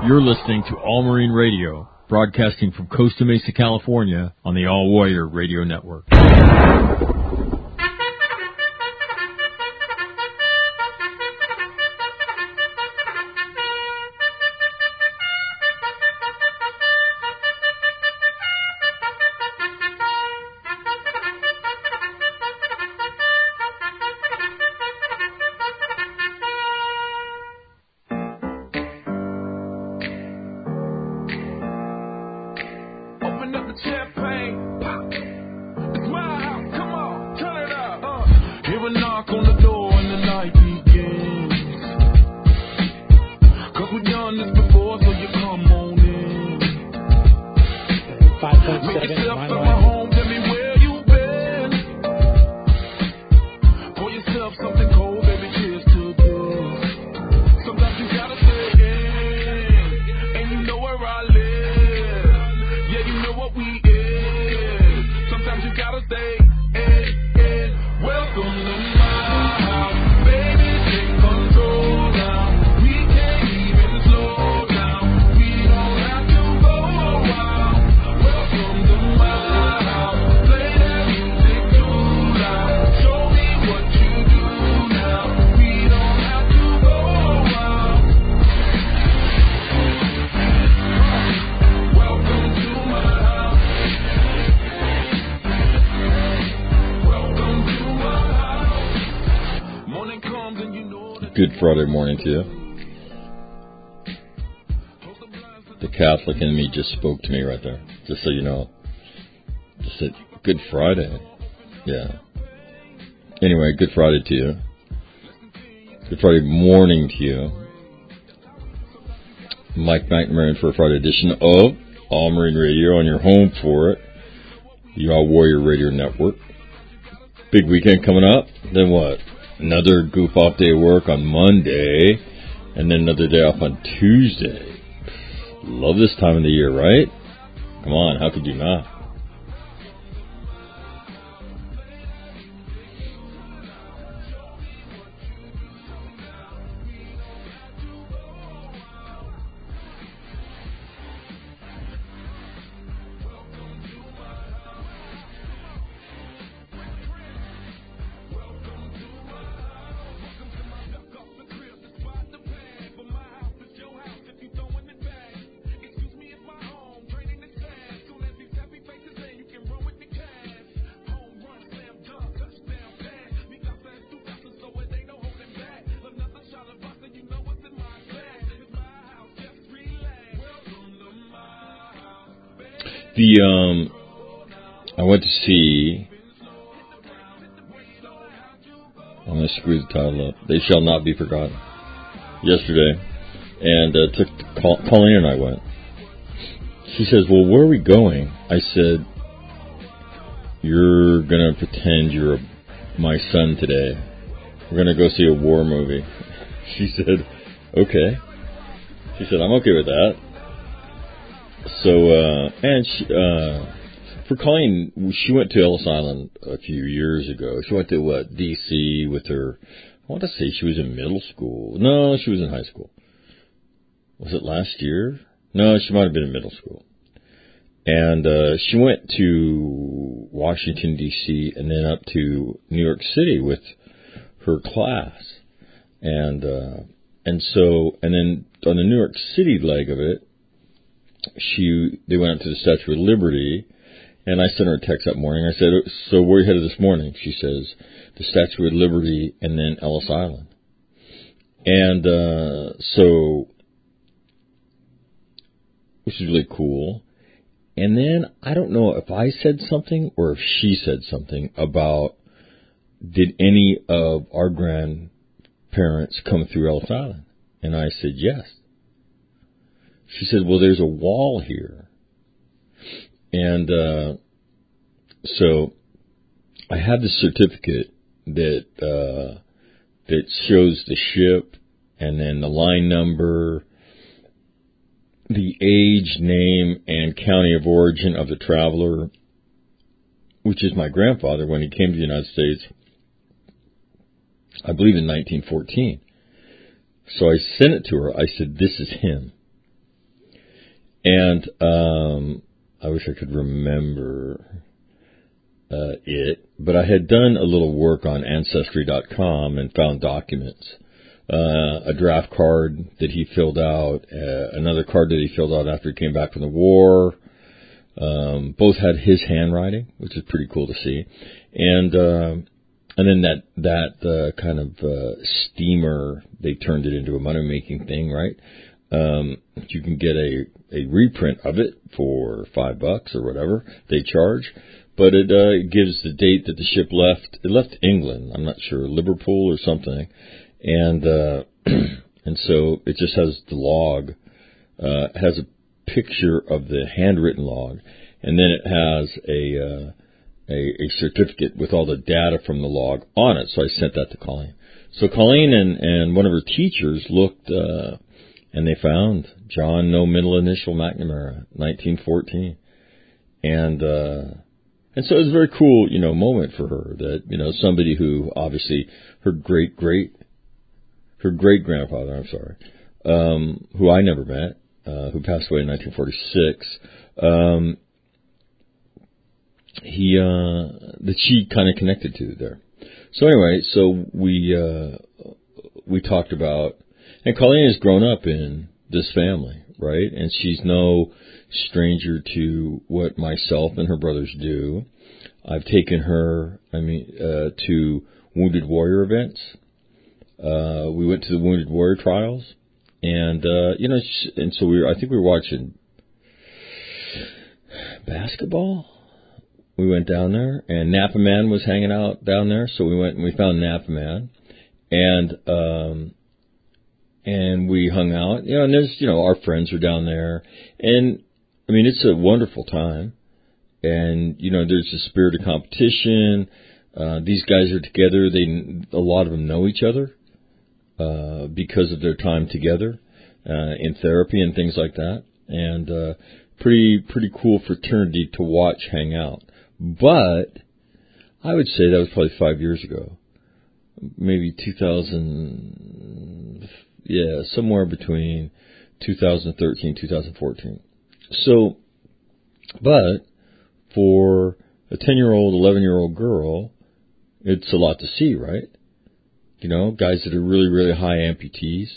You're listening to All Marine Radio, broadcasting from Costa Mesa, California, on the All Warrior Radio Network. Good Friday morning to you. The Catholic in me just spoke to me right there, just so you know. Just said, Good Friday. Yeah. Anyway, Good Friday to you. Good Friday morning to you. Mike McNamara for a Friday edition of All Marine Radio on your home for it, the All Warrior Radio Network. Big weekend coming up. Then what? Another goof off day of work on Monday, and then another day off on Tuesday. Love this time of the year, right? Come on, how could you not? I went to see, I'm going to screw the title up, They Shall Not Be Forgotten, yesterday, and Colleen and I went. She says, well, where are we going? I said, you're going to pretend you're my son today. We're going to go see a war movie. She said, okay. She said, I'm okay with that. So, for Colleen, she went to Ellis Island a few years ago. She went to, D.C. with her, I want to say she was in middle school. No, she was in high school. Was it last year? No, she might have been in middle school. And she went to Washington, D.C., and then up to New York City with her class. And then on the New York City leg of it, they went out to the Statue of Liberty, and I sent her a text that morning. I said, so where are you headed this morning? She says, the Statue of Liberty and then Ellis Island. And which is really cool. And then I don't know if I said something or if she said something about, did any of our grandparents come through Ellis Island? And I said, yes. She said, well, there's a wall here. And so I have the certificate that shows the ship and then the line number, the age, name, and county of origin of the traveler, which is my grandfather when he came to the United States, I believe in 1914. So I sent it to her. I said, this is him. And I wish I could remember it, but I had done a little work on Ancestry.com and found documents. A draft card that he filled out, another card that he filled out after he came back from the war. Both had his handwriting, which is pretty cool to see. And then that kind of steamer, they turned it into a money-making thing, right? You can get a reprint of it for $5 or whatever they charge. But it gives the date that the ship left. It left England. I'm not sure, Liverpool or something. And and so it just has the log. It has a picture of the handwritten log, and then it has a certificate with all the data from the log on it. So I sent that to Colleen. So Colleen and one of her teachers looked, and they found John No Middle Initial McNamara, 1914, and so it was a very cool, moment for her that, somebody who obviously her great grandfather, who I never met, who passed away in 1946, that she kind of connected to there. So anyway, so we talked about, and Colleen has grown up in this family, right? And she's no stranger to what myself and her brothers do. I've taken her, to Wounded Warrior events. We went to the Wounded Warrior trials, and and so I think we were watching basketball. We went down there, and Napa Man was hanging out down there, so we went and we found Napa Man, and we hung out. And there's our friends are down there, and it's a wonderful time. And, there's a spirit of competition. These guys are together. A lot of them know each other, because of their time together, in therapy and things like that. And, pretty cool fraternity to watch hang out. But I would say that was probably 5 years ago. Maybe 2000, somewhere between 2013, 2014. So, but for a 10-year-old, 11-year-old girl, it's a lot to see, right? Guys that are really, really high amputees.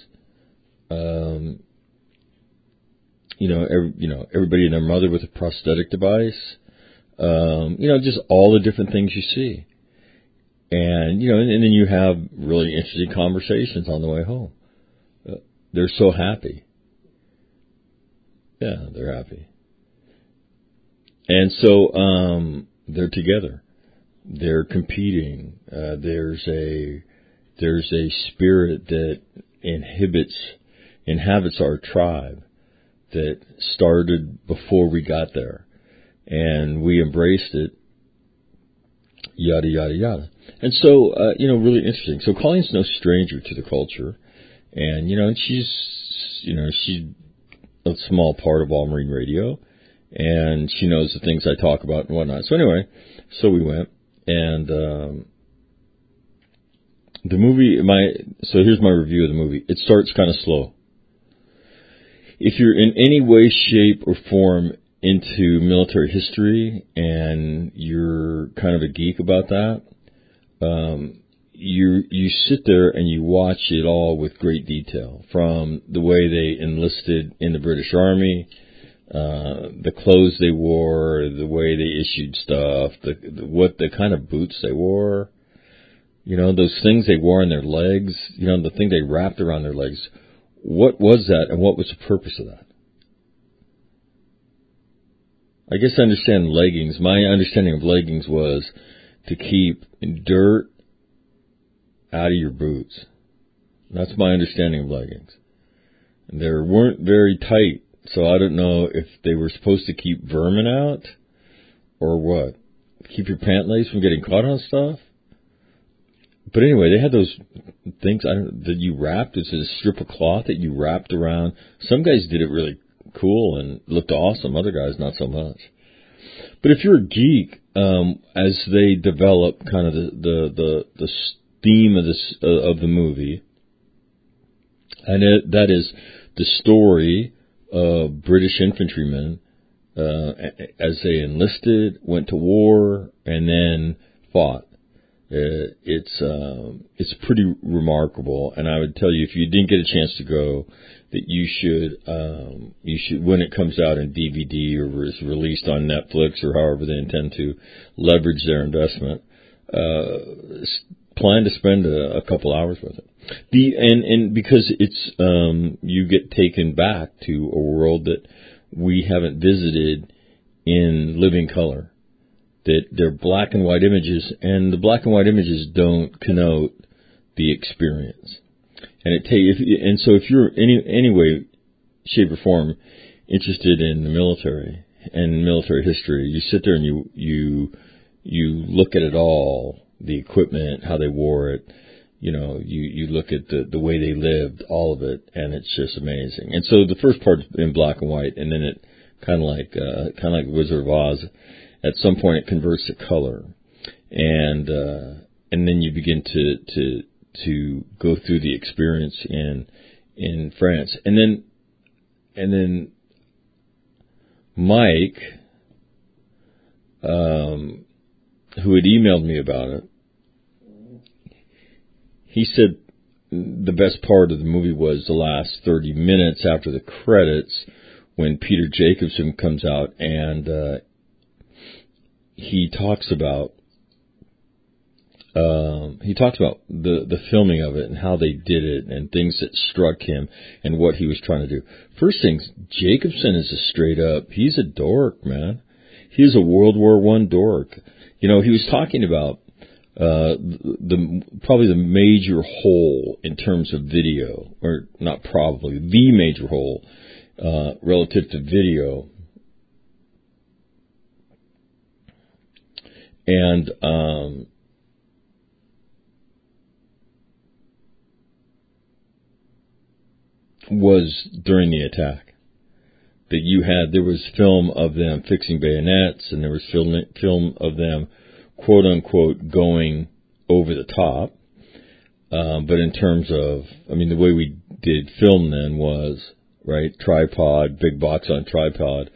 Everybody and their mother with a prosthetic device. Just all the different things you see. And, and then you have really interesting conversations on the way home. They're so happy. Yeah, they're happy. And so, they're together. They're competing. There's a spirit that inhabits our tribe that started before we got there. And we embraced it. Yada, yada, yada. And so, really interesting. So Colleen's no stranger to the culture. And, she's a small part of All Marine Radio. And she knows the things I talk about and whatnot. So anyway, so we went. And the movie, so here's my review of the movie. It starts kind of slow. If you're in any way, shape, or form into military history and you're kind of a geek about that, you sit there and you watch it all with great detail, from the way they enlisted in the British Army, the clothes they wore, the way they issued stuff, the kind of boots they wore, those things they wore on their legs, the thing they wrapped around their legs. What was that, and what was the purpose of that? I guess I understand leggings. My understanding of leggings was to keep dirt out of your boots. That's my understanding of leggings. And they weren't very tight, so I don't know if they were supposed to keep vermin out or what. Keep your pant legs from getting caught on stuff. But anyway, they had those things that you wrapped. It's a strip of cloth that you wrapped around. Some guys did it really cool and looked awesome. Other guys, not so much. But if you're a geek, as they develop kind of the theme of the movie, and that is the story British infantrymen as they enlisted, went to war, and then fought. It's pretty remarkable, and I would tell you, if you didn't get a chance to go, that you should when it comes out in DVD or is released on Netflix or however they intend to leverage their investment, plan to spend a couple hours with it. And because it's you get taken back to a world that we haven't visited in living color. That they're black and white images, and the black and white images don't connote the experience. And so if you're any way, shape, or form interested in the military and military history, you sit there and you look at it all, the equipment, how they wore it, you look at the way they lived, all of it, and it's just amazing. And so the first part's in black and white, and then it kind of like Wizard of Oz. At some point, it converts to color, and then you begin to go through the experience in France, and then Mike, who had emailed me about it, he said the best part of the movie was the last 30 minutes after the credits, when Peter Jacobson comes out and he talks about the filming of it and how they did it and things that struck him and what he was trying to do. First things, Jacobson is he's a dork, man. He's a World War I dork. He was talking about probably the major hole in terms of video, or not probably, the major hole relative to video. And was during the attack that there was film of them fixing bayonets, and there was film of them, quote unquote, going over the top. But in terms of, the way we did film then was, right, tripod, big box on tripod.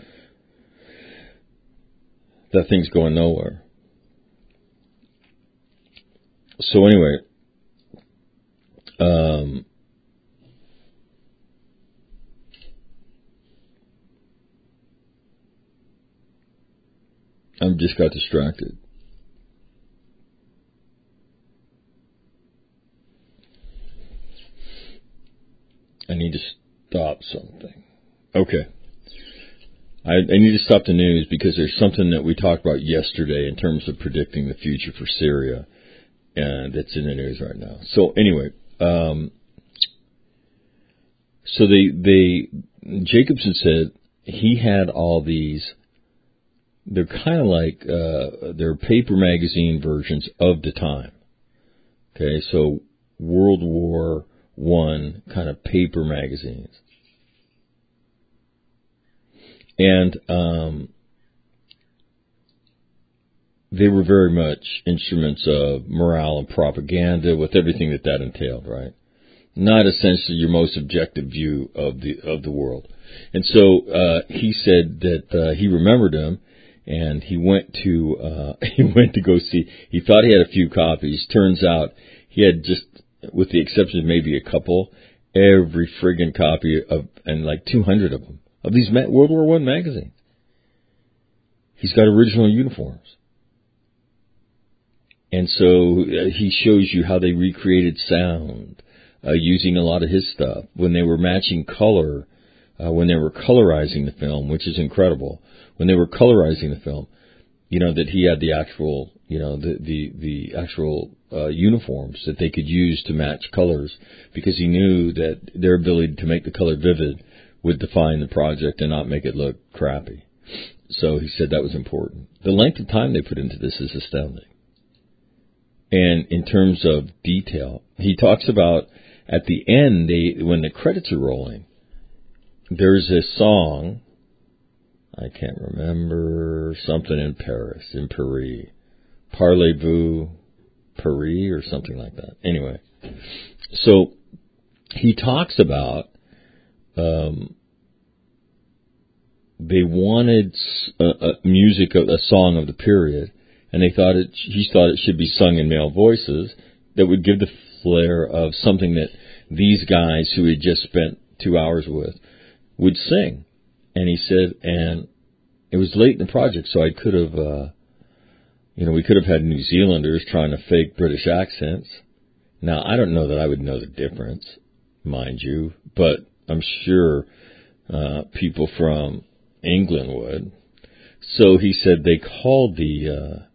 That thing's going nowhere. So anyway, I just got distracted. I need to stop something. Okay. I need to stop the news because there's something that we talked about yesterday in terms of predicting the future for Syria. And it's in the news right now. So anyway, so Jacobson said he had all these. They're kind of like they're paper magazine versions of the time. Okay, so World War I kind of paper magazines, and they were very much instruments of morale and propaganda, with everything that entailed, right? Not essentially your most objective view of the world. And so he said that he remembered him, and he went to go see. He thought he had a few copies. Turns out he had, just with the exception of maybe a couple, every friggin' copy of, and like 200 of them, of these World War I magazines. He's got original uniforms. And so he shows you how they recreated sound using a lot of his stuff. When they were matching color, when they were colorizing the film, which is incredible. When they were colorizing the film, that he had the actual, the actual uniforms that they could use to match colors, because he knew that their ability to make the color vivid would define the project and not make it look crappy. So he said that was important. The length of time they put into this is astounding. And in terms of detail, he talks about at the end, when the credits are rolling, there's a song, I can't remember, something in Paris, in Paris. Parlez-vous Paris or something like that. Anyway, so he talks about they wanted music, a song of the period, and he thought it should be sung in male voices that would give the flair of something that these guys who he had just spent 2 hours with would sing. And he said, and it was late in the project, so I could have, we could have had New Zealanders trying to fake British accents. Now, I don't know that I would know the difference, mind you, but I'm sure people from England would. So he said they called the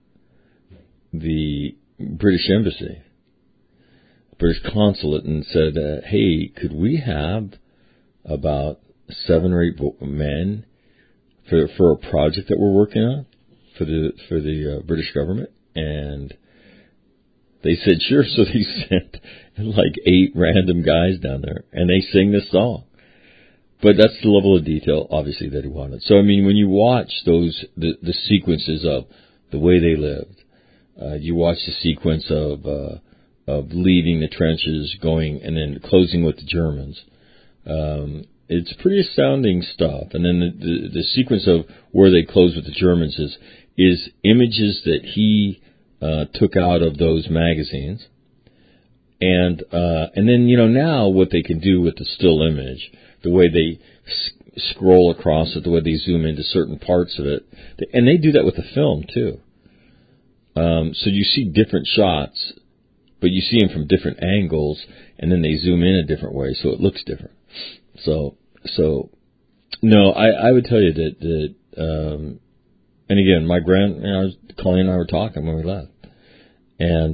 British Embassy, British consulate, and said, hey, could we have about 7 or 8 men for a project that we're working on for the British government? And they said sure. So they sent like 8 random guys down there, and they sing this song. But that's the level of detail, obviously, that he wanted. So I mean, when you watch the sequences of the way they lived, you watch the sequence of leaving the trenches, going and then closing with the Germans. It's pretty astounding stuff. And then the sequence of where they close with the Germans is images that he took out of those magazines. And then, now what they can do with the still image, the way they scroll across it, the way they zoom into certain parts of it. And they do that with the film, too. So you see different shots, but you see them from different angles, and then they zoom in a different way, so it looks different. So no, I would tell you that and again, Colleen and I were talking when we left, and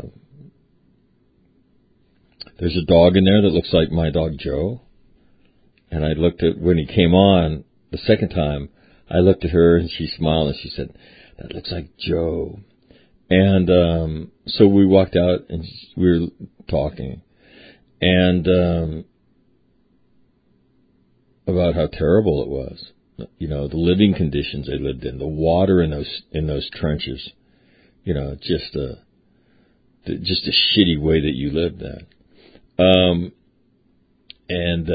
there's a dog in there that looks like my dog Joe, and I looked at, when he came on the second time, I looked at her and she smiled and she said, that looks like Joe. And so we walked out and we were talking, and about how terrible it was. The living conditions they lived in, the water in those trenches. Just a shitty way that you lived then. And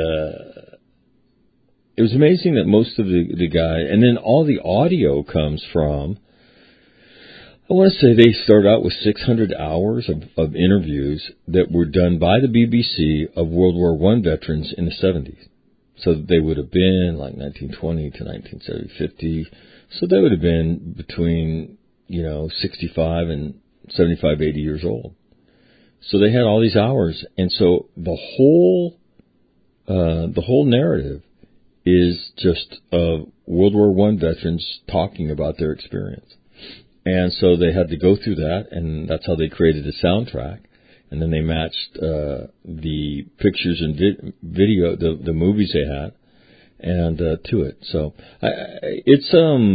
it was amazing that most of the guy, and then all the audio comes from, I want to say they started out with 600 hours of interviews that were done by the BBC of World War I veterans in the 70s. So they would have been like 1920 to 1970, 50. So they would have been between, 65 and 75, 80 years old. So they had all these hours. And so the whole narrative is just World War I veterans talking about their experience. And so they had to go through that, and that's how they created the soundtrack. And then they matched the pictures and video, the movies they had, and to it. So it's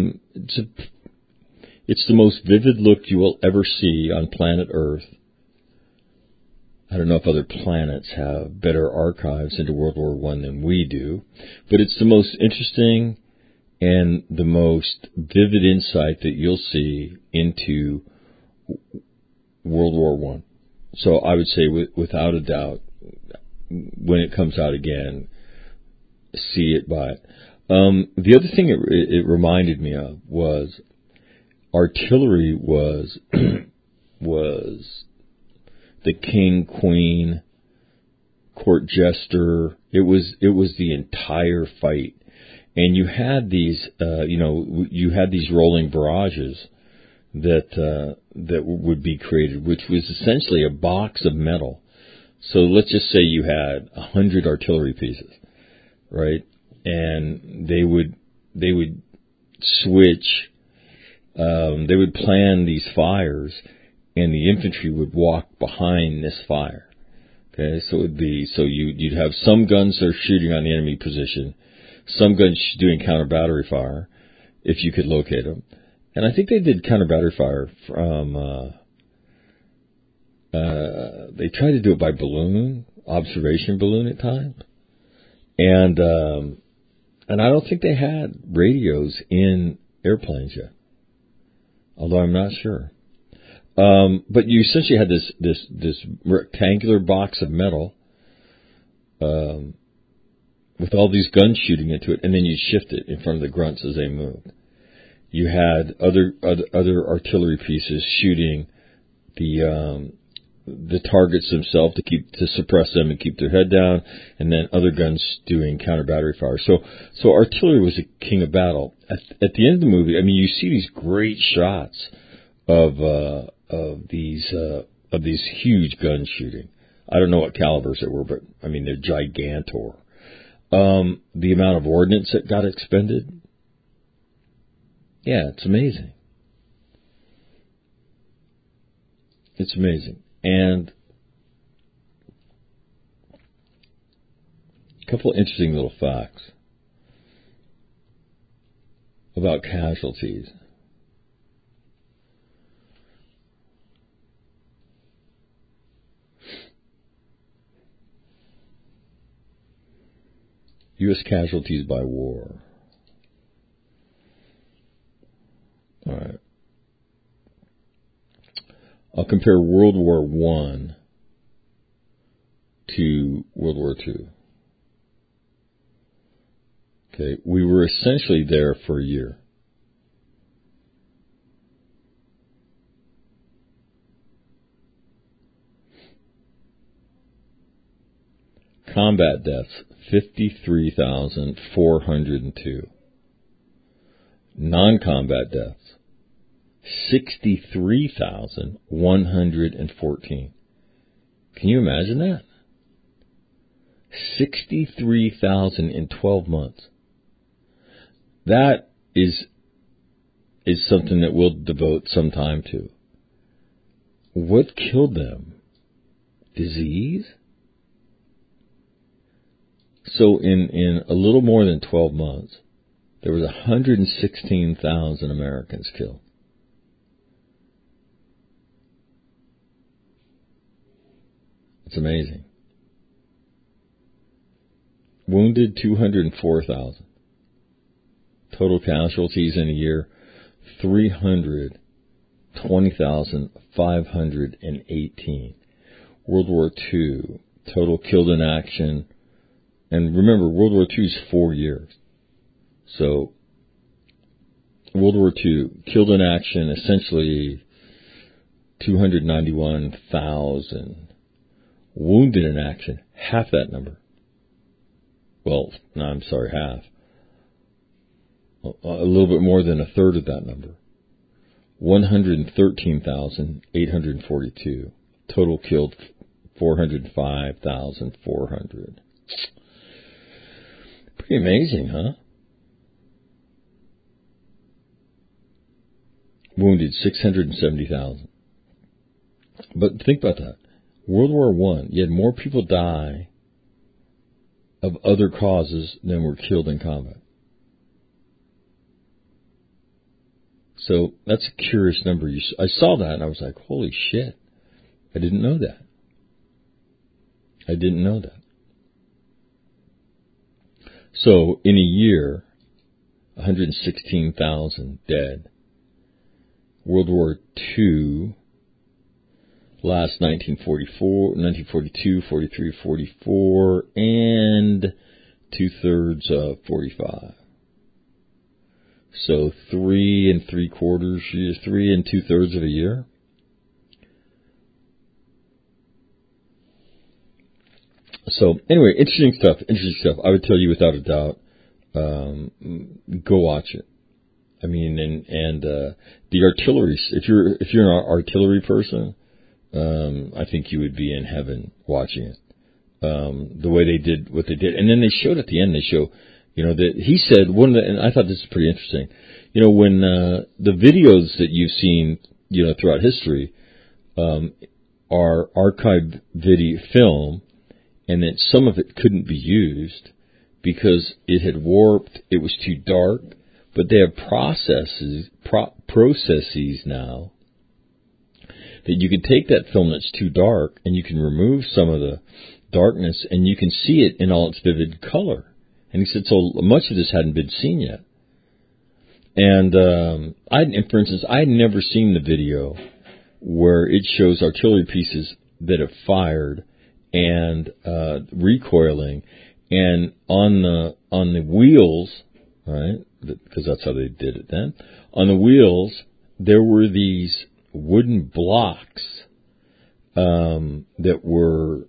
the most vivid look you will ever see on planet Earth. I don't know if other planets have better archives into World War I than we do, but it's the most interesting and the most vivid insight that you'll see into World War I. So I would say, without a doubt, when it comes out again, see it, buy it. The other thing it reminded me of was artillery was the king, queen, court jester. It was the entire fight. And you had these, you had these rolling barrages that would be created, which was essentially a box of metal. So let's just say you had 100 artillery pieces, right? And they would switch. They would plan these fires, and the infantry would walk behind this fire. Okay, so you'd have some guns that are shooting on the enemy position, some guns doing counter battery fire, if you could locate them. And I think they did counter battery fire from. They tried to do it by balloon, observation balloon at times, and I don't think they had radios in airplanes yet, although I'm not sure. But you essentially had this rectangular box of metal, with all these guns shooting into it, and then you'd shift it in front of the grunts as they moved. You had other artillery pieces shooting the targets themselves to suppress them and keep their head down, and then other guns doing counter battery fire. So artillery was a king of battle. At the end of the movie, I mean, you see these great shots of these huge guns shooting. I don't know what calibers they were, but I mean they're gigantor. The amount of ordnance that got expended, yeah, it's amazing. It's amazing. And a couple of interesting little facts about casualties. U.S. casualties by war. All right. I'll compare World War I to World War II. Okay, we were essentially there for a year. Combat deaths, 53,402. Non-combat deaths, 63,114. Can you imagine that? 63,000 in 12 months. That is something that we'll devote some time to. What killed them? Disease? So in a little more than 12 months, there was 116,000 Americans killed. It's amazing. Wounded, 204,000. Total casualties in a year, 320,518. World War II, total killed in action. And remember, World War II is 4 years. So, World War II, killed in action, essentially 291,000. Wounded in action, half that number. Well, no, I'm sorry, half. A little bit more than a third of that number. 113,842. Total killed, 405,400. Pretty amazing, huh? Wounded, 670,000. But think about that. World War I, you had more people die of other causes than were killed in combat. So that's a curious number. I saw that and I was like, holy shit. I didn't know that. So in a year, 116,000 dead. World War II, last 1942, 43, 44, and 2/3 of 45. So 3 3/4 years, 3 2/3 of a year. So anyway, interesting stuff. I would tell you without a doubt, go watch it. I mean, and the artillery. If you're an artillery person, I think you would be in heaven watching it. The way they did what they did, and then they showed at the end. They show, that he said and I thought this is pretty interesting. When the videos that you've seen, throughout history, are archived video film, and that some of it couldn't be used because it had warped. It was too dark. But they have processes now that you can take that film that's too dark and you can remove some of the darkness and you can see it in all its vivid color. And he said, so much of this hadn't been seen yet. And for instance, I had never seen the video where it shows artillery pieces that have fired and recoiling, And on the wheels, right, because that's how they did it then, on the wheels, there were these wooden blocks that were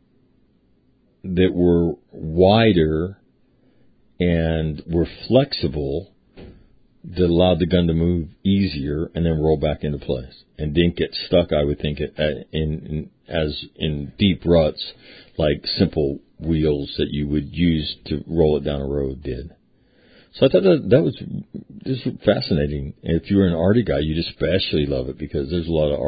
wider and were flexible, that allowed the gun to move easier and then roll back into place and didn't get stuck, I would think, in deep ruts like simple wheels that you would use to roll it down a road did. So I thought that was just fascinating. And if you're an arty guy, you'd especially love it because there's a lot of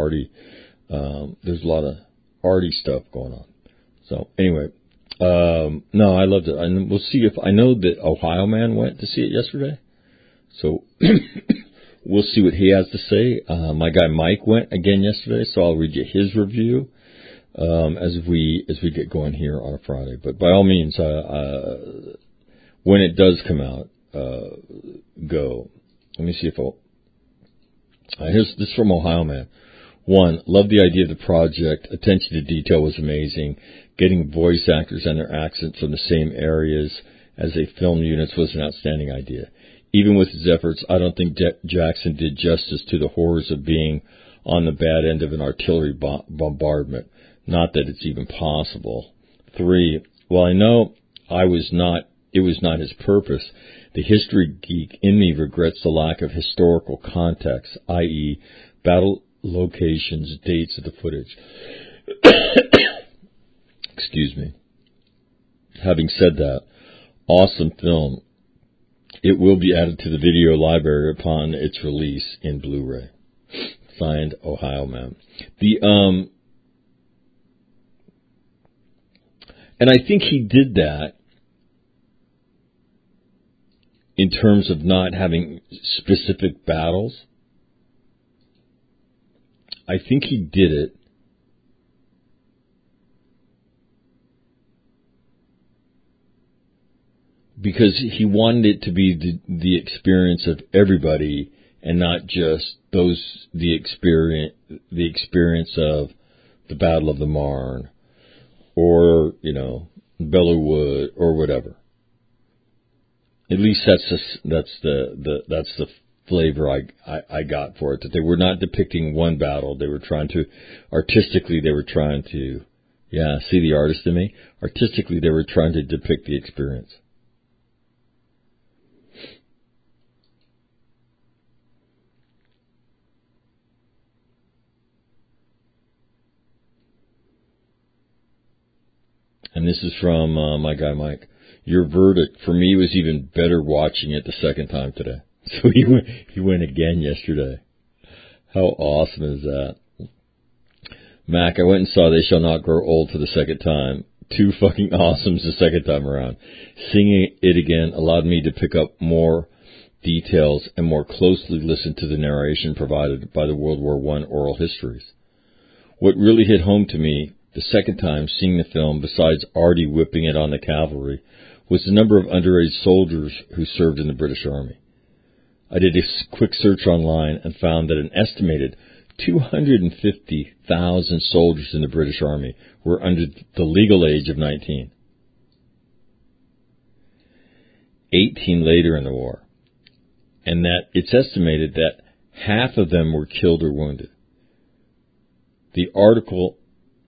arty stuff going on. So anyway, no, I loved it. And we'll see if I know that Ohio Man went to see it yesterday. So we'll see what he has to say. My guy Mike went again yesterday, so I'll read you his review as we get going here on a Friday. But by all means, when it does come out, go. Let me see if here's this from Ohio Man. 1, love the idea of the project. Attention to detail was amazing. Getting voice actors and their accents from the same areas as they filmed units was an outstanding idea. Even with his efforts, I don't think Jackson did justice to the horrors of being on the bad end of an artillery bombardment. Not that it's even possible. 3, while I know it was not his purpose, the history geek in me regrets the lack of historical context, i.e., battle locations, dates of the footage. Excuse me. Having said that, awesome film. It will be added to the video library upon its release in Blu-ray. Signed, Ohio Man. And I think he did that in terms of not having specific battles. I think he did it because he wanted it to be the experience of everybody and not just the experience of the Battle of the Marne or, Belleau Wood or whatever. At least that's the flavor I got for it, that they were not depicting one battle. They were trying to, artistically, see the artist in me? Artistically, they were trying to depict the experience. And this is from my guy Mike. Your verdict for me was even better watching it the second time today. So he went again yesterday. How awesome is that? Mac, I went and saw They Shall Not Grow Old for the second time. 2 fucking awesomes the second time around. Seeing it again allowed me to pick up more details and more closely listen to the narration provided by the World War I oral histories. What really hit home to me the second time seeing the film, besides Artie whipping it on the cavalry, was the number of underage soldiers who served in the British Army. I did a quick search online and found that an estimated 250,000 soldiers in the British Army were under the legal age of 19. 18 later in the war. And that it's estimated that half of them were killed or wounded. The article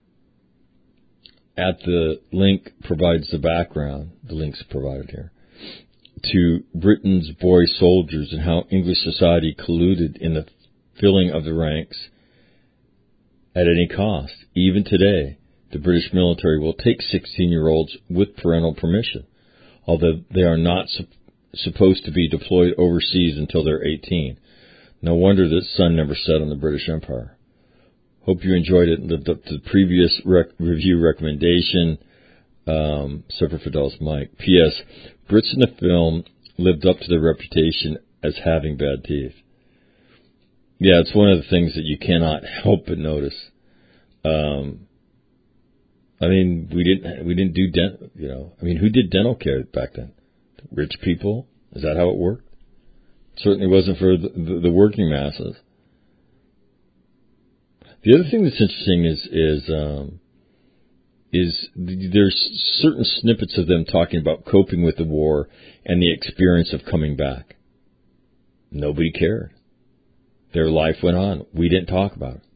at the link provides the background, the link's provided here, to Britain's boy soldiers and how English society colluded in the filling of the ranks at any cost. Even today, the British military will take 16-year-olds with parental permission, although they are not supposed to be deployed overseas until they're 18. No wonder that sun never set on the British Empire. Hope you enjoyed it and lived up to the previous review recommendation. Super Fidel's Mike. P.S. Brits in the film lived up to their reputation as having bad teeth. Yeah, it's one of the things that you cannot help but notice. I mean, we didn't do dental, who did dental care back then? Rich people? Is that how it worked? It certainly wasn't for the working masses. The other thing that's interesting is there's certain snippets of them talking about coping with the war and the experience of coming back. Nobody cared. Their life went on. We didn't talk about it.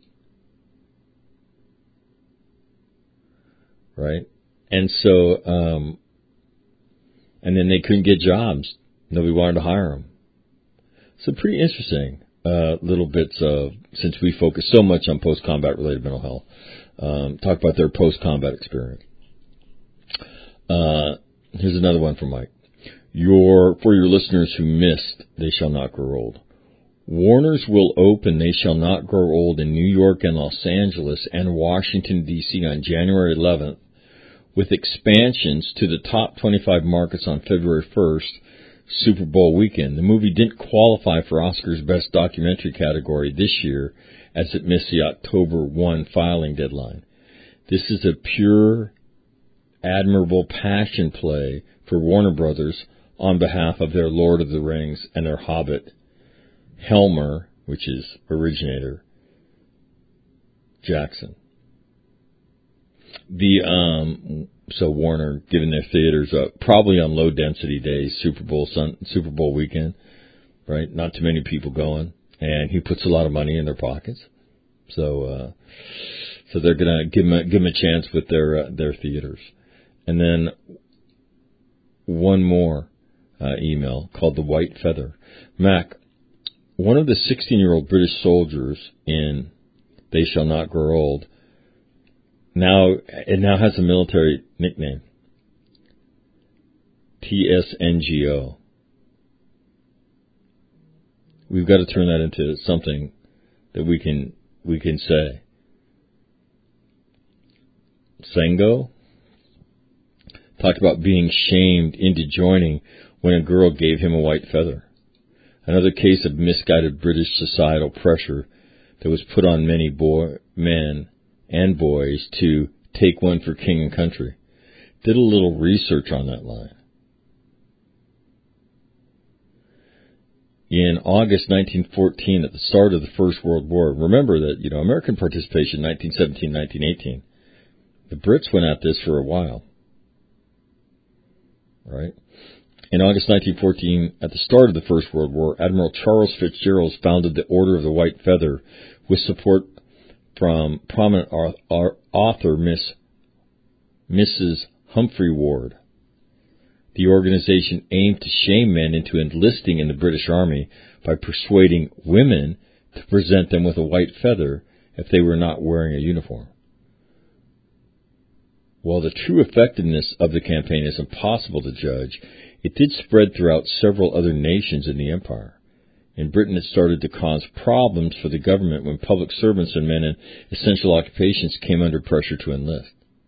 Right? And so, and then they couldn't get jobs. Nobody wanted to hire them. So pretty interesting little bits of, since we focus so much on post-combat related mental health, talk about their post-combat experience. Here's another one from Mike. For your listeners who missed They Shall Not Grow Old. Warner's will open They Shall Not Grow Old in New York and Los Angeles and Washington, D.C. on January 11th, with expansions to the top 25 markets on February 1st, Super Bowl weekend. The movie didn't qualify for Oscar's Best Documentary category this year, as it missed the October 1 filing deadline. This is a pure, admirable passion play for Warner Brothers on behalf of their Lord of the Rings and their Hobbit, Helmer, which is originator, Jackson. So Warner giving their theaters up, probably on low density days, Super Bowl weekend, right? Not too many people going, and he puts a lot of money in their pockets. So they're gonna give him a chance with their theaters. And then one more email called The White Feather. Mac, one of the 16-year-old British soldiers in They Shall Not Grow Old now has a military nickname, TSNGO. We've got to turn that into something that we can say. Sengo talked about being shamed into joining when a girl gave him a white feather. Another case of misguided British societal pressure that was put on many men and boys to take one for king and country. Did a little research on that line. In August 1914, at the start of the First World War, remember that, American participation 1917, 1918. The Brits went at this for a while. Right? In August 1914, at the start of the First World War, Admiral Charles Fitzgerald founded the Order of the White Feather with support from prominent author Mrs. Humphrey Ward. The organization aimed to shame men into enlisting in the British Army by persuading women to present them with a white feather if they were not wearing a uniform. While the true effectiveness of the campaign is impossible to judge, it did spread throughout several other nations in the empire. In Britain, it started to cause problems for the government when public servants and men in essential occupations came under pressure to enlist.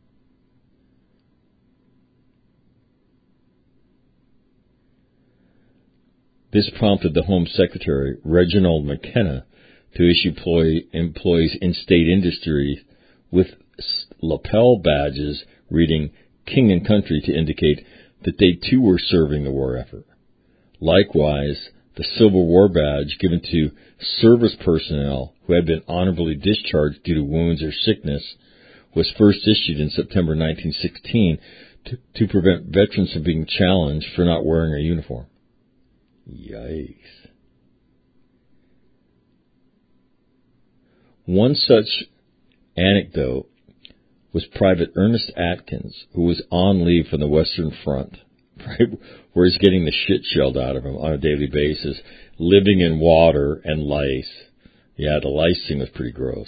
This prompted the Home Secretary, Reginald McKenna, to issue employees in state industries with lapel badges reading King and Country to indicate that they too were serving the war effort. Likewise, the Civil War badge given to service personnel who had been honorably discharged due to wounds or sickness was first issued in September 1916 to prevent veterans from being challenged for not wearing a uniform. Yikes. One such anecdote was Private Ernest Atkins, who was on leave from the Western Front, right, where he's getting the shit shelled out of him on a daily basis, living in water and lice. Yeah, the lice thing was pretty gross.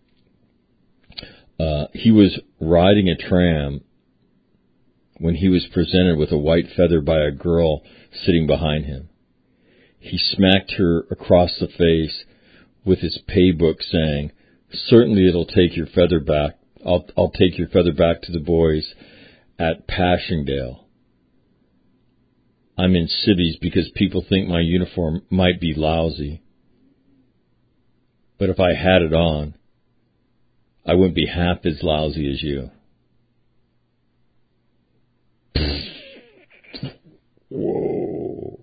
He was riding a tram when he was presented with a white feather by a girl sitting behind him. He smacked her across the face with his pay book, saying, "Certainly it'll take your feather back. I'll take your feather back to the boys at Passchendaele. I'm in civvies because people think my uniform might be lousy. But if I had it on, I wouldn't be half as lousy as you." Whoa.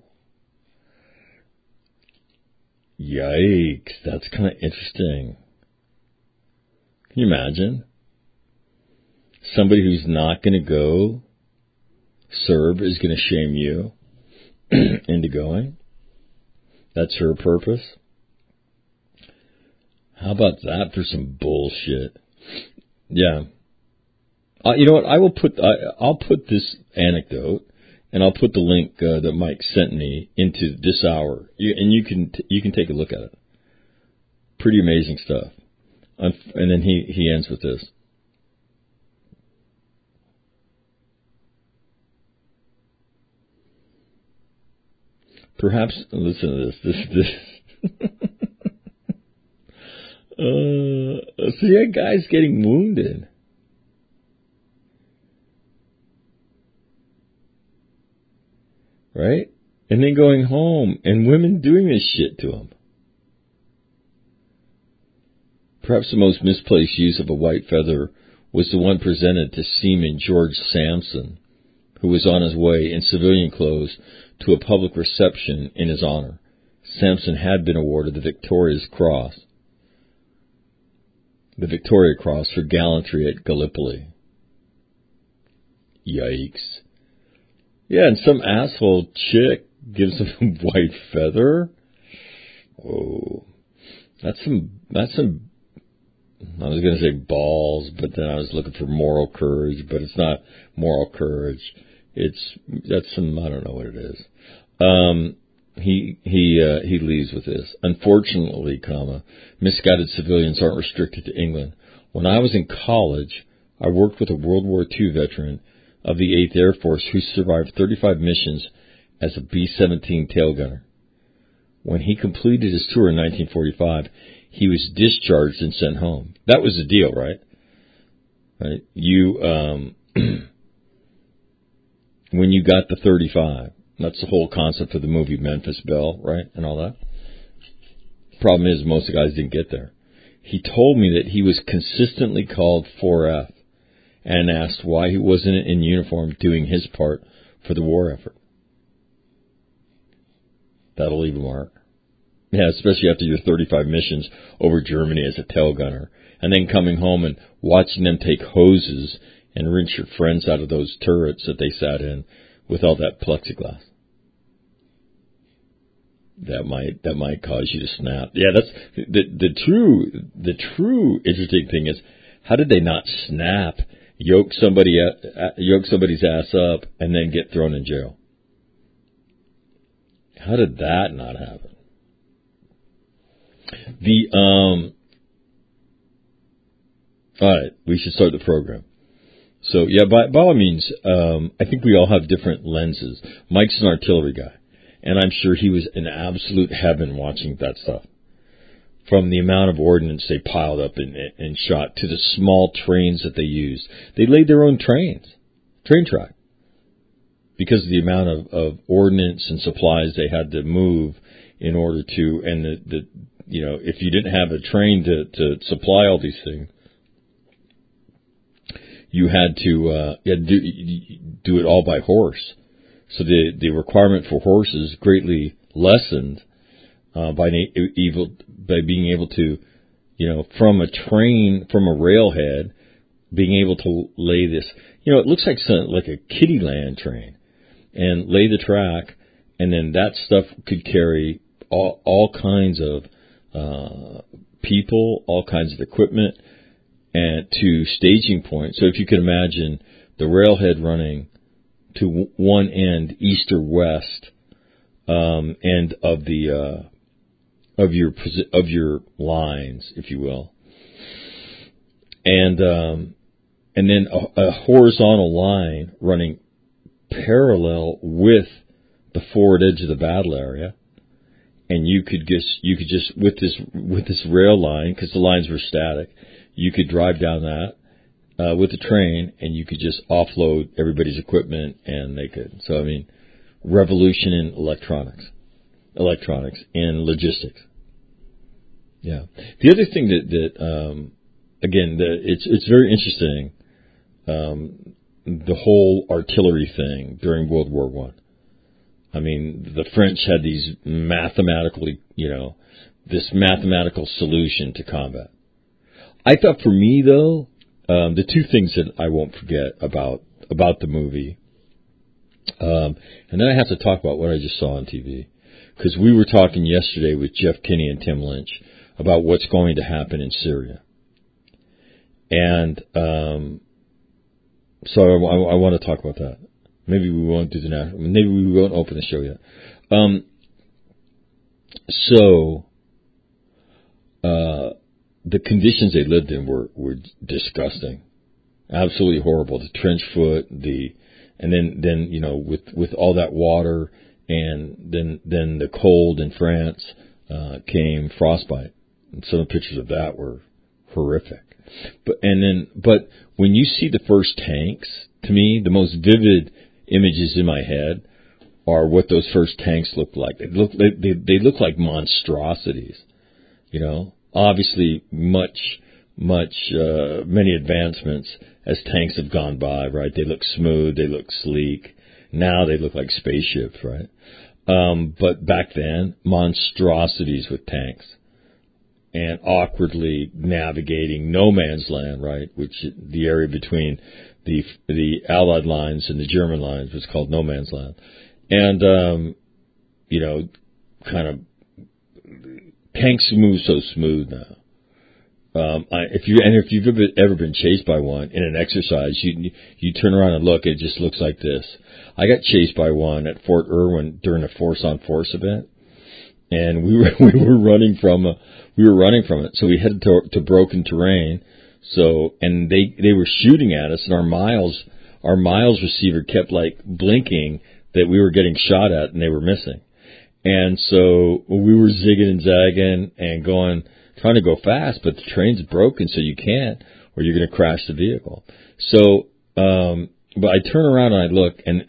Yikes, that's kind of interesting. Can you imagine? Somebody who's not going to go serve is going to shame you into going. That's her purpose. How about that for some bullshit? Yeah. You know what? I'll put this anecdote, and I'll put the link that Mike sent me into this hour, and you can take a look at it. Pretty amazing stuff. And then he ends with this. Perhaps listen to this. This. See, a guy's getting wounded. Right? And then going home, and women doing this shit to him. Perhaps the most misplaced use of a white feather was the one presented to Seaman George Sampson, who was on his way in civilian clothes to a public reception in his honor. Sampson had been awarded the Victoria Cross for gallantry at Gallipoli. Yikes. Yeah, and some asshole chick gives him a white feather. Oh, that's some, I was going to say balls, but then I was looking for moral courage, but it's not moral courage. That's some, I don't know what it is. He leaves with this. Unfortunately, misguided civilians aren't restricted to England. When I was in college, I worked with a World War II veteran of the 8th Air Force who survived 35 missions as a B-17 tail gunner. When he completed his tour in 1945, he was discharged and sent home. That was the deal, right? Right? You, when you got the 35, that's the whole concept of the movie Memphis Belle, right? And all that. Problem is, most of the guys didn't get there. He told me that he was consistently called 4F and asked why he wasn't in uniform doing his part for the war effort. That'll leave a mark. Yeah, especially after your 35 missions over Germany as a tail gunner, and then coming home and watching them take hoses and rinse your friends out of those turrets that they sat in with all that plexiglass. That might cause you to snap. Yeah, that's the true interesting thing is, how did they not snap, yoke somebody's ass up, and then get thrown in jail? How did that not happen? All right, we should start the program. So yeah, by all means, I think we all have different lenses. Mike's an artillery guy, and I'm sure he was in absolute heaven watching that stuff. From the amount of ordnance they piled up and shot to the small trains that they used. They laid their own train track, because of the amount of ordnance and supplies they had to move in order to, and if you didn't have a train to supply all these things, you had to do it all by horse. So the requirement for horses greatly lessened by being able to, from a train, from a railhead, being able to lay this. It looks like a kiddie land train, and lay the track, and then that stuff could carry all kinds of people, all kinds of equipment, and to staging point. So if you can imagine the railhead running to one end, east or west, end of your lines, if you will, and then a horizontal line running parallel with the forward edge of the battle area, and you could just with this rail line, because the lines were static, you could drive down that with the train, and you could just offload everybody's equipment, and they could. So I mean, revolution in electronics and logistics. Yeah. The other thing that again, it's very interesting. The whole artillery thing during World War I. I mean, the French had these this mathematical solution to combat. I thought for me, though, the two things that I won't forget about the movie, and then I have to talk about what I just saw on TV, because we were talking yesterday with Jeff Kinney and Tim Lynch about what's going to happen in Syria, and so I want to talk about that. Maybe we won't do the national. Maybe we won't open the show yet. The conditions they lived in were disgusting, absolutely horrible. The trench foot, and then with all that water, and then the cold in France came frostbite. And some of the pictures of that were horrific. But when you see the first tanks, to me, the most vivid images in my head are what those first tanks looked like. They look like monstrosities, Obviously, many advancements as tanks have gone by, right? They look smooth, they look sleek. Now they look like spaceships, right? But back then, monstrosities with tanks and awkwardly navigating no man's land, right? Which the area between the Allied lines and the German lines was called no man's land, and kind of. Tanks move so smooth now. If you've ever been chased by one in an exercise, you turn around and look, it just looks like this. I got chased by one at Fort Irwin during a Force on Force event, and we were running from it. So we headed to broken terrain. And they were shooting at us, and our miles receiver kept like blinking that we were getting shot at, and they were missing. And so we were zigging and zagging and trying to go fast, but the train's broken, so you can't, or you're going to crash the vehicle. So, but I turn around and I look, and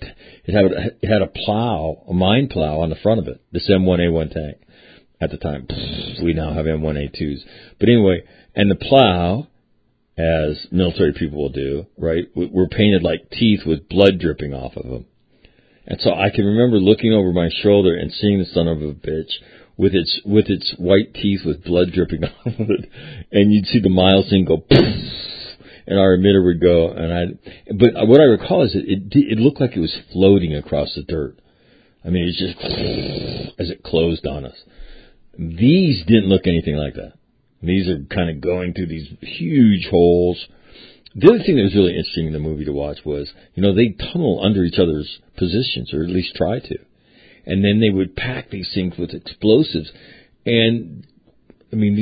it had a plow, a mine plow on the front of it, this M1A1 tank at the time. We now have M1A2s. But anyway, and the plow, as military people will do, right, were painted like teeth with blood dripping off of them. And so I can remember looking over my shoulder and seeing the son of a bitch with its white teeth with blood dripping off of it, and you'd see the miles thing go, and our emitter would go, but what I recall is it looked like it was floating across the dirt. I mean, it was just as it closed on us. These didn't look anything like that. These are kind of going through these huge holes. The other thing that was really interesting in the movie to watch was, they tunnel under each other's positions, or at least try to. And then they would pack these things with explosives. And, I mean,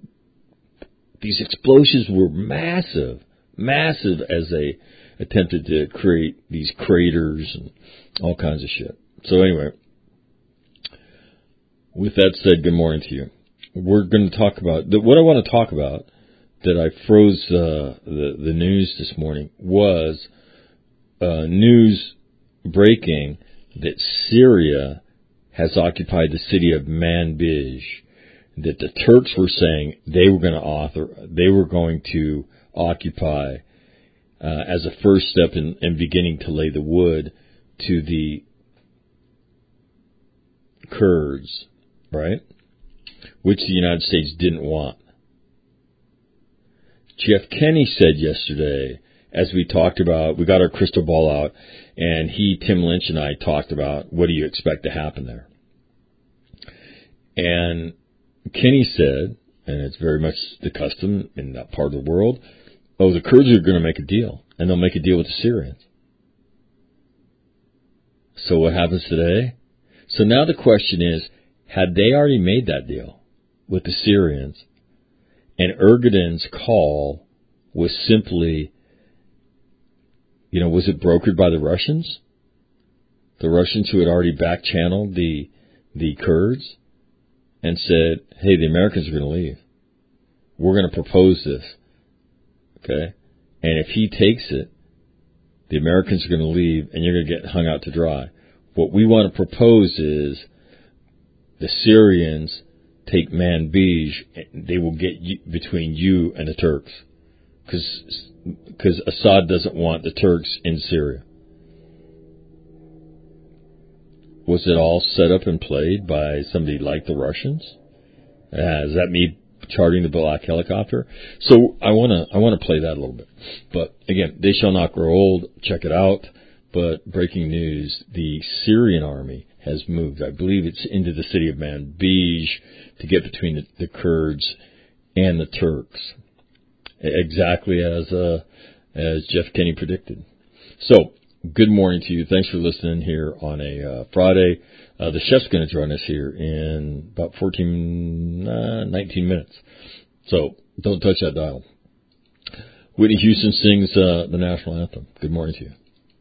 these explosives were massive as they attempted to create these craters and all kinds of shit. So anyway, with that said, good morning to you. We're going to talk about, what I want to talk about, that I froze the news this morning, was news breaking that Syria has occupied the city of Manbij. That the Turks were saying they were going to occupy as a first step in beginning to lay the wood to the Kurds, right? Which the United States didn't want. Jeff Kinney said yesterday, as we talked about, we got our crystal ball out, and Tim Lynch and I talked about what do you expect to happen there. And Kinney said, and it's very much the custom in that part of the world, the Kurds are going to make a deal, and they'll make a deal with the Syrians. So what happens today? So now the question is, had they already made that deal with the Syrians, and Erdogan's call was simply, was it brokered by the Russians? The Russians who had already back-channeled the Kurds and said, hey, the Americans are going to leave. We're going to propose this. Okay? And if he takes it, the Americans are going to leave and you're going to get hung out to dry. What we want to propose is the Syrians take Manbij, they will get between you and the Turks. Because Assad doesn't want the Turks in Syria. Was it all set up and played by somebody like the Russians? Is that me chartering the black helicopter. So I want to play that a little bit. But again, They Shall Not Grow Old. Check it out. But breaking news, the Syrian army has moved. I believe it's into the city of Manbij to get between the Kurds and the Turks, exactly as Jeff Kenney predicted. So, good morning to you. Thanks for listening here on a Friday. The chef's going to join us here in about 19 minutes. So, don't touch that dial. Whitney Houston sings the national anthem. Good morning to you.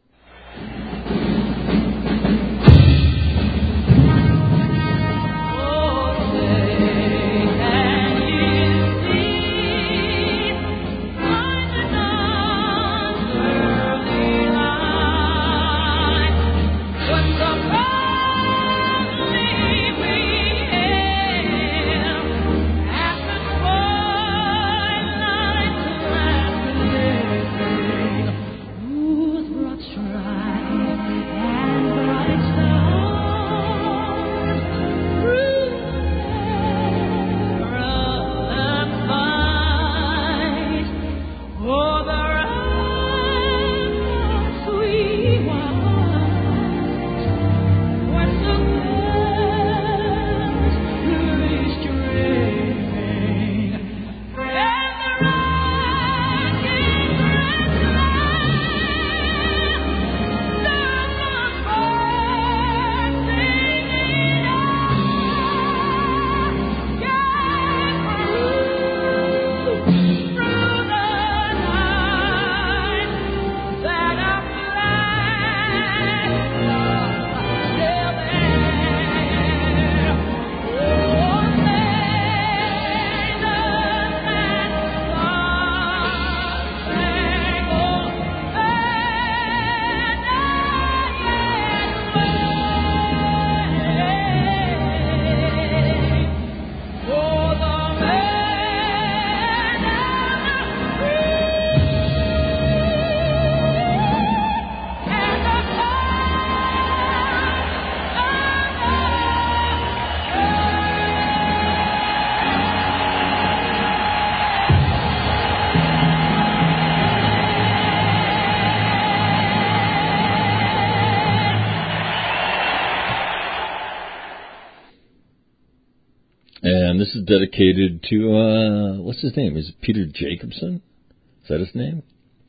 And this is dedicated to, what's his name? Is it Peter Jacobson? Is that his name?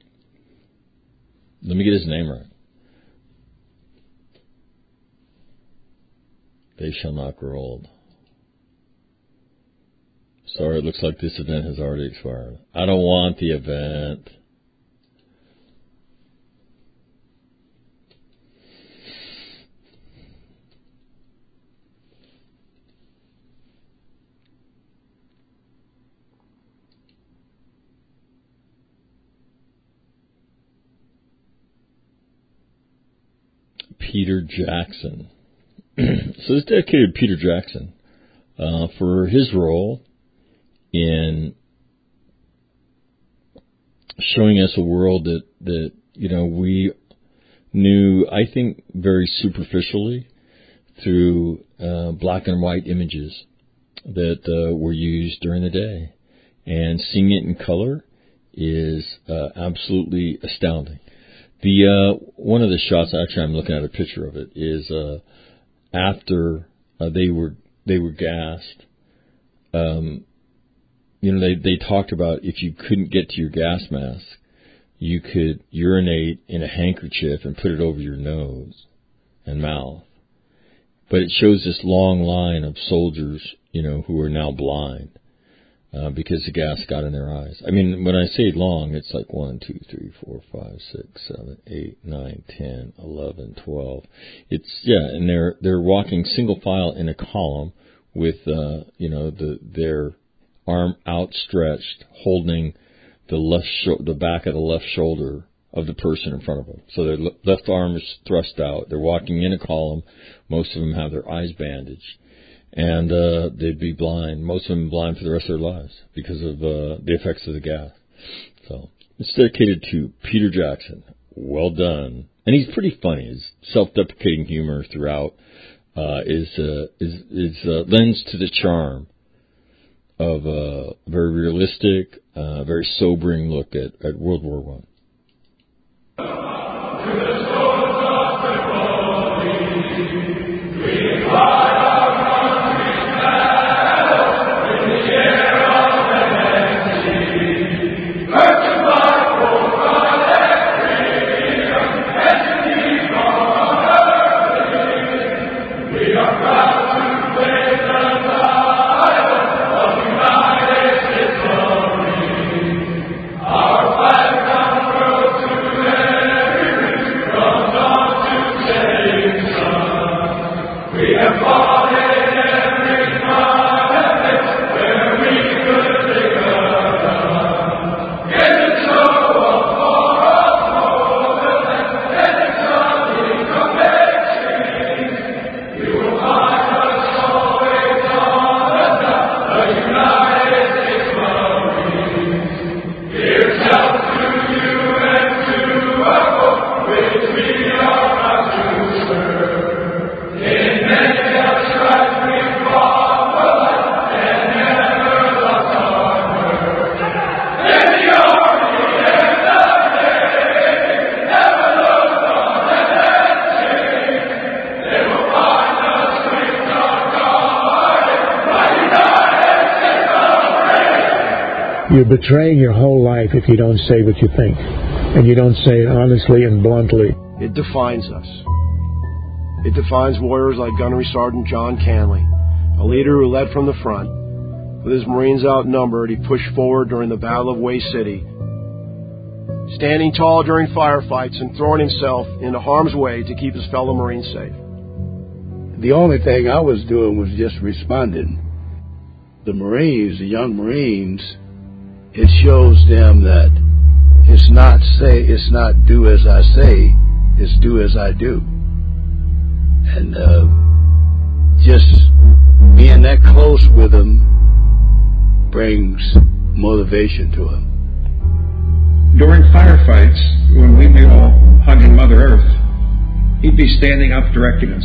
Let me get his name right. They Shall Not Grow Old. Sorry, it looks like this event has already expired. I don't want the event. Peter Jackson. So it's dedicated to Peter Jackson for his role in showing us a world that we knew, I think, very superficially through black and white images that were used during the day. And seeing it in color is absolutely astounding. The one of the shots, actually, I'm looking at a picture of it, is after they were gassed. They talked about if you couldn't get to your gas mask, you could urinate in a handkerchief and put it over your nose and mouth. But it shows this long line of soldiers, who are now blind. Because the gas got in their eyes. I mean, when I say long, it's like 1, 2, 3, 4, 5, 6, 7, 8, 9, 10, 11, 12. And they're walking single file in a column with, their arm outstretched, holding the back of the left shoulder of the person in front of them. So their left arm is thrust out. They're walking in a column. Most of them have their eyes bandaged. And they'd be blind. Most of them blind for the rest of their lives because of the effects of the gas. So it's dedicated to Peter Jackson. Well done. And he's pretty funny. His self-deprecating humor throughout lends to the charm of a very realistic, very sobering look at World War I. You're betraying your whole life if you don't say what you think, and you don't say it honestly and bluntly. It defines us. It defines warriors like Gunnery Sergeant John Canley, a leader who led from the front. With his Marines outnumbered, he pushed forward during the Battle of Way City, standing tall during firefights and throwing himself into harm's way to keep his fellow Marines safe. The only thing I was doing was just responding. The Marines, the young Marines, it shows them that it's not do as I say, it's do as I do. And just being that close with them brings motivation to them. During firefights, when we'd be all hugging Mother Earth, he'd be standing up directing us.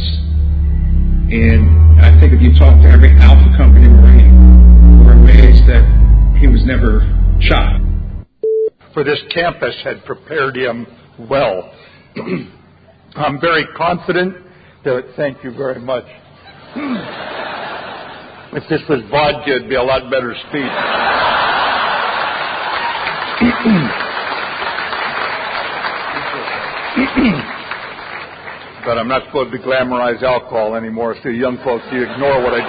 And I think if you talk to every Alpha Company Marine, we're amazed that he was never shot. For this campus had prepared him well. I'm very confident that, thank you very much. If this was vodka, it'd be a lot better speech. But I'm not supposed to glamorize alcohol anymore, so you young folks, you ignore what I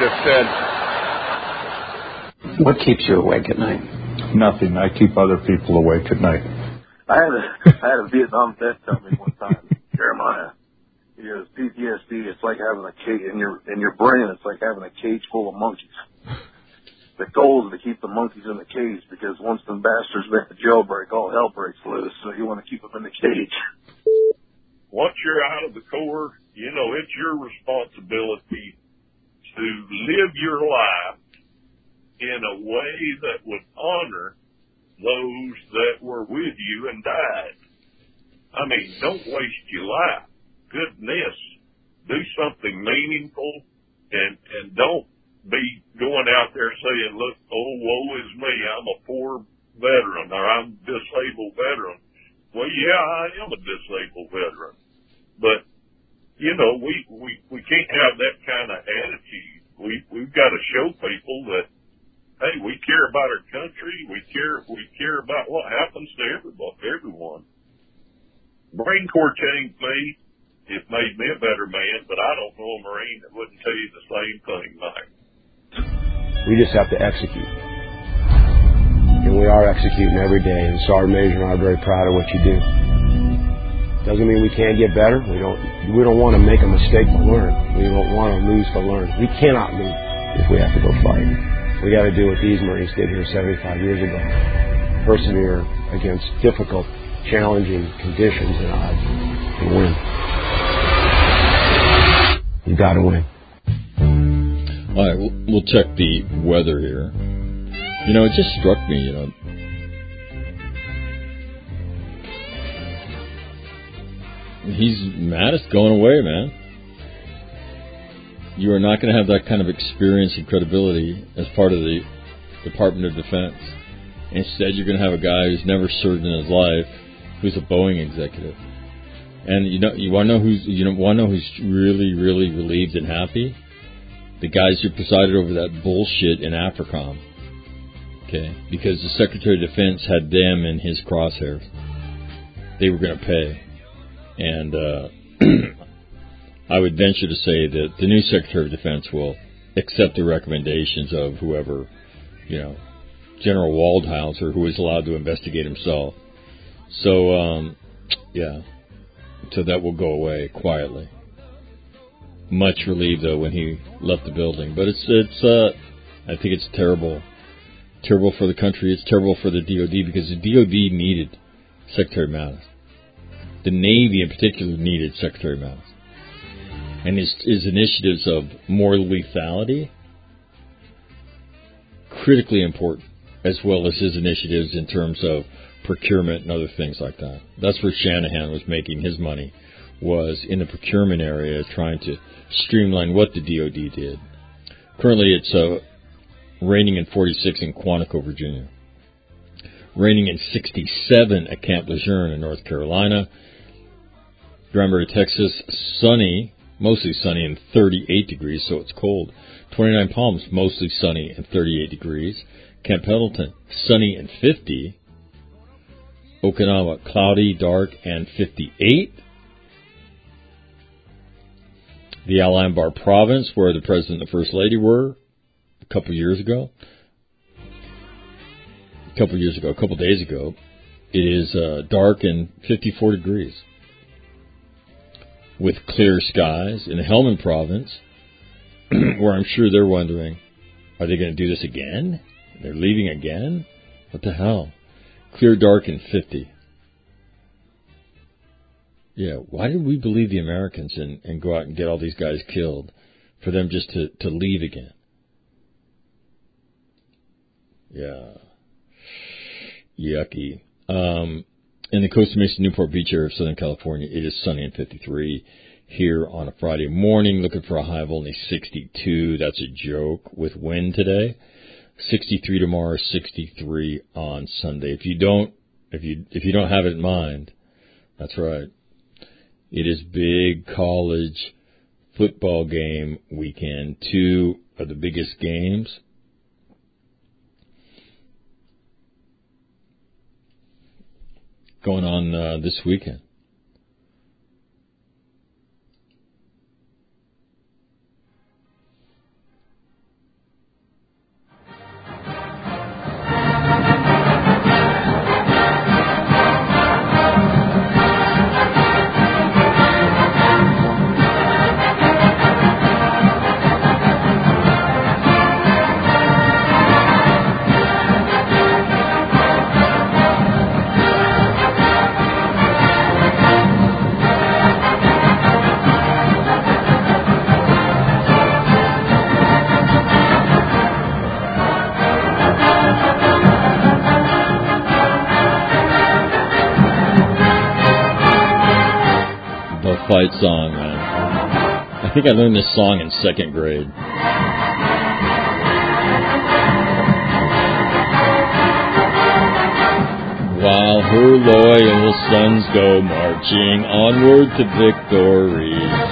just said. What keeps you awake at night? Nothing. I keep other people awake at night. I had a Vietnam vet tell me one time, Jeremiah, he goes, PTSD, it's like having a cage in your brain, it's like having a cage full of monkeys. The goal is to keep the monkeys in the cage, because once the bastards make the jailbreak, all hell breaks loose, so you want to keep them in the cage. Once you're out of the Corps, you know, it's your responsibility to live your life in a way that would honor those that were with you and died. I mean, don't waste your life. Goodness, do something meaningful, and don't be going out there saying, look, oh, woe is me, I'm a poor veteran, or I'm a disabled veteran. Well, yeah, I am a disabled veteran, but, you know, we can't have that kind of attitude. We've got to show people that, hey, we care about our country. We care about what happens to everyone. Marine Corps changed me. It made me a better man, but I don't know a Marine that wouldn't tell you the same thing, Mike. We just have to execute. And we are executing every day, and Sergeant Major and I are very proud of what you do. Doesn't mean we can't get better. We don't want to make a mistake to learn. We don't want to lose to learn. We cannot lose if we have to go fight. We got to do what these Marines did here 75 years ago. Persevere against difficult, challenging conditions and odds and win. You got to win. All right, we'll check the weather here. You know, it just struck me, you know. Mattis going away, man. You are not going to have that kind of experience and credibility as part of the Department of Defense. Instead, you're going to have a guy who's never served in his life, who's a Boeing executive. And you want to know who's really, really relieved and happy? The guys who presided over that bullshit in AFRICOM. Okay, because the Secretary of Defense had them in his crosshairs. They were going to pay, and I would venture to say that the new Secretary of Defense will accept the recommendations of whoever, General Waldhauser, who is allowed to investigate himself. So, so that will go away quietly. Much relieved though when he left the building, but it's I think it's terrible for the country. It's terrible for the DoD because the DoD needed Secretary Mattis. The Navy in particular needed Secretary Mattis. And his initiatives of moral lethality, critically important, as well as his initiatives in terms of procurement and other things like that. That's where Shanahan was making his money, was in the procurement area, trying to streamline what the DoD did. Currently it's raining in 46 in Quantico, Virginia. Raining in 67 at Camp Lejeune in North Carolina. Granbury, Texas, sunny, mostly sunny and 38 degrees, so it's cold. 29 Palms, mostly sunny and 38 degrees. Camp Pendleton, sunny and 50. Okinawa, cloudy, dark, and 58. The Al-Anbar province, where the President and the First Lady were a couple days ago, it is dark and 54 degrees. With clear skies in the Helmand province, where I'm sure they're wondering, are they going to do this again? They're leaving again? What the hell? Clear, dark, and 50. Yeah, why did we believe the Americans and go out and get all these guys killed for them just to leave again? Yeah. Yucky. In the Costa Mesa Newport Beach area of Southern California, it is sunny and 53 here on a Friday morning, looking for a high of only 62. That's a joke with wind today. 63 tomorrow, 63 on Sunday. If you don't have it in mind, that's right. It is big college football game weekend. Two of the biggest games. Going on this weekend. Fight song, man. I think I learned this song in second grade. While her loyal sons go marching onward to victory,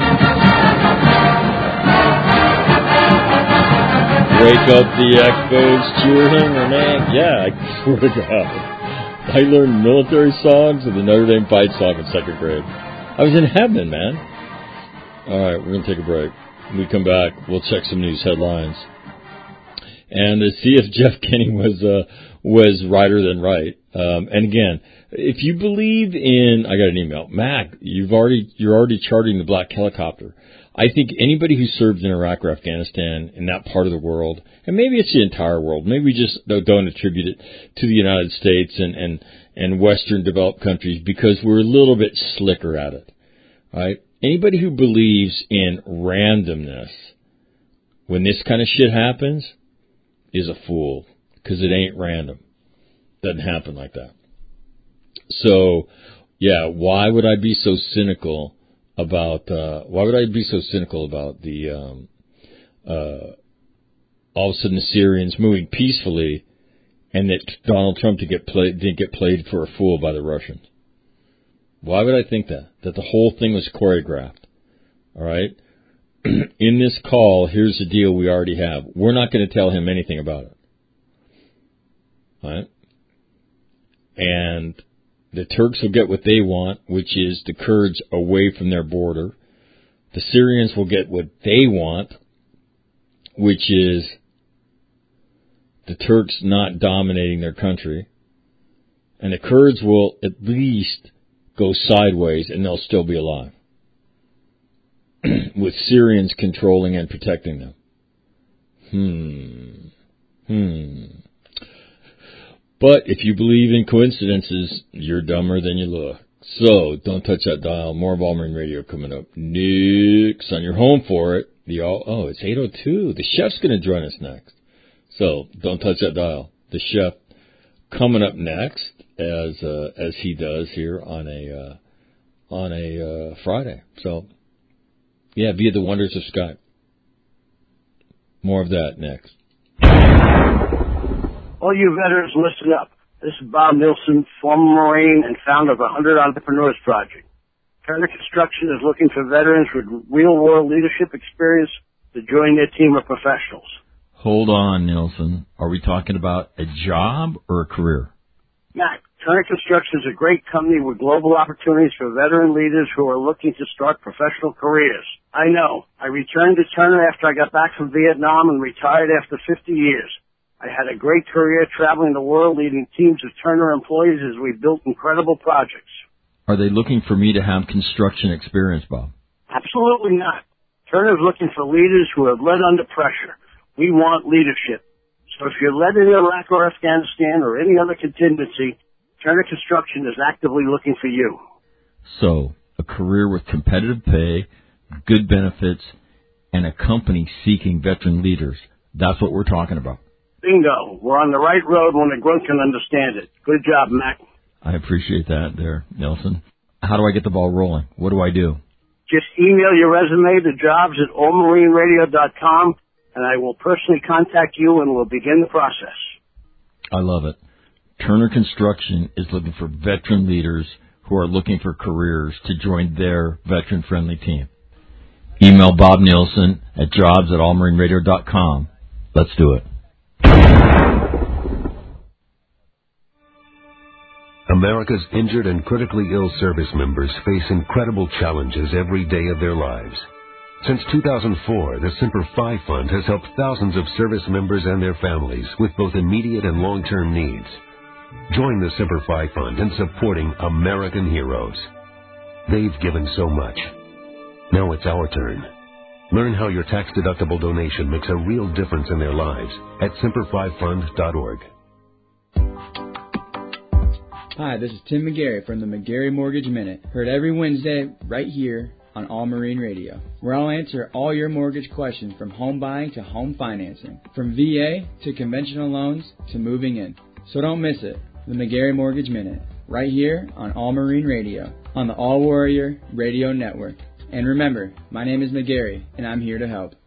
wake up the echoes, cheer him or not. Yeah, I swear to God. I learned military songs and the Notre Dame fight song in second grade. I was in heaven, man. All right, we're going to take a break. When we come back, we'll check some news headlines and see if Jeff Kinney was righter than right. And again, if you believe in, I got an email, Mac, you're already charting the black helicopter. I think anybody who served in Iraq or Afghanistan in that part of the world, and maybe it's the entire world, maybe we just don't attribute it to the United States and Western developed countries because we're a little bit slicker at it, right? Anybody who believes in randomness when this kind of shit happens is a fool because it ain't random. Doesn't happen like that. So, yeah, why would I be so cynical about the all of a sudden the Syrians moving peacefully, and that Donald Trump didn't get played for a fool by the Russians. Why would I think that? That the whole thing was choreographed. All right? In this call, here's the deal we already have. We're not going to tell him anything about it. All right? And the Turks will get what they want, which is the Kurds away from their border. The Syrians will get what they want, which is the Turks not dominating their country. And the Kurds will at least go sideways and they'll still be alive. With Syrians controlling and protecting them. But if you believe in coincidences, you're dumber than you look. So, don't touch that dial. More of All Marine Radio coming up next on your home for it. It's 8:02. The chef's going to join us next. So, don't touch that dial. The chef coming up next, as he does here on a Friday. So, yeah, via the wonders of Skype. More of that next. All you veterans, listen up. This is Bob Nilsson, former Marine and founder of 100 Entrepreneurs Project. Turner Construction is looking for veterans with real-world leadership experience to join their team of professionals. Hold on, Nilsson. Are we talking about a job or a career? Matt, Turner Construction is a great company with global opportunities for veteran leaders who are looking to start professional careers. I know. I returned to Turner after I got back from Vietnam and retired after 50 years. I had a great career traveling the world leading teams of Turner employees as we built incredible projects. Are they looking for me to have construction experience, Bob? Absolutely not. Turner's looking for leaders who have led under pressure. We want leadership. So if you're led in Iraq or Afghanistan or any other contingency, Turner Construction is actively looking for you. So, a career with competitive pay, good benefits, and a company seeking veteran leaders. That's what we're talking about. Bingo. We're on the right road when a grunt can understand it. Good job, Mac. I appreciate that there, Nelson. How do I get the ball rolling? What do I do? Just email your resume to jobs@allmarineradio.com, and I will personally contact you and we'll begin the process. I love it. Turner Construction is looking for veteran leaders who are looking for careers to join their veteran-friendly team. Email Bob Nielsen at jobs@allmarineradio.com. Let's do it. America's injured and critically ill service members face incredible challenges every day of their lives. Since 2004, the Semper Fi Fund has helped thousands of service members and their families with both immediate and long-term needs. Join the Semper Fi Fund in supporting American heroes. They've given so much. Now it's our turn. Learn how your tax-deductible donation makes a real difference in their lives at semperfifund.org. Hi, this is Tim McGarry from the McGarry Mortgage Minute. Heard every Wednesday right here on All Marine Radio, where I'll answer all your mortgage questions from home buying to home financing, from VA to conventional loans to moving in. So don't miss it. The McGarry Mortgage Minute, right here on All Marine Radio, on the All Warrior Radio Network. And remember, my name is McGarry, and I'm here to help.